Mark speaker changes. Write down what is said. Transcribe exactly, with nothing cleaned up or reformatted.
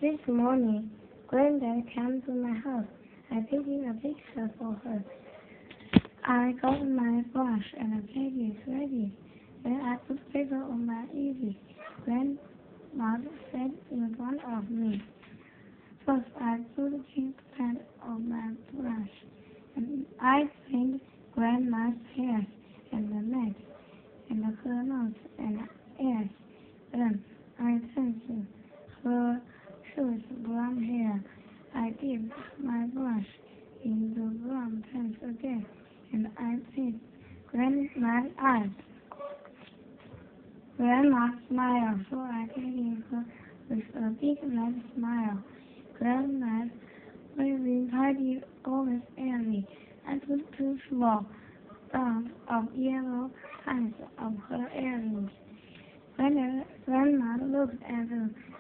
Speaker 1: This morning, Granddad came to my house. I picked a picture for her. I got my brush and the pages ready. Then I put paper on my easy. Grandmother sat in front of me. First, I put pink paint on my brush, and I painted Grandma's hair and the neck, and her nose and ears. Then I painted her short brown hair. I dipped my brush in the brown paint again, and I painted Grandma's eyes. Grandma smiled, so I greeted her with a big red smile. Grandma's wearing tidy, always airy. I put two small dots of yellow eyes on her earrings. When Grandma looked at the